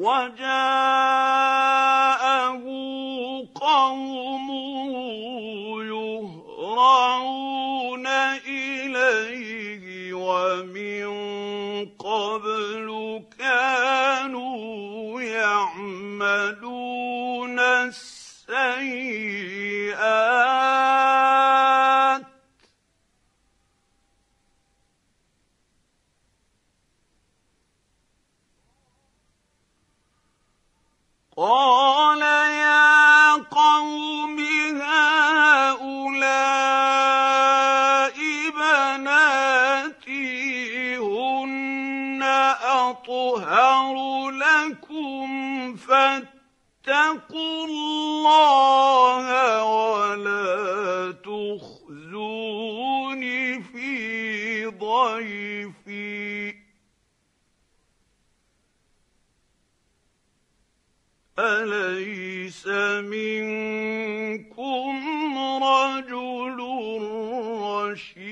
وجاءه قومه يهرعون إليه ومن قبل كانوا يعملون السيئات قال يا قوم هؤلاء بناتي هن أطهر لكم فاتقوا الله ولا تخزوني في ضيفي أليس منكم رجل رشيد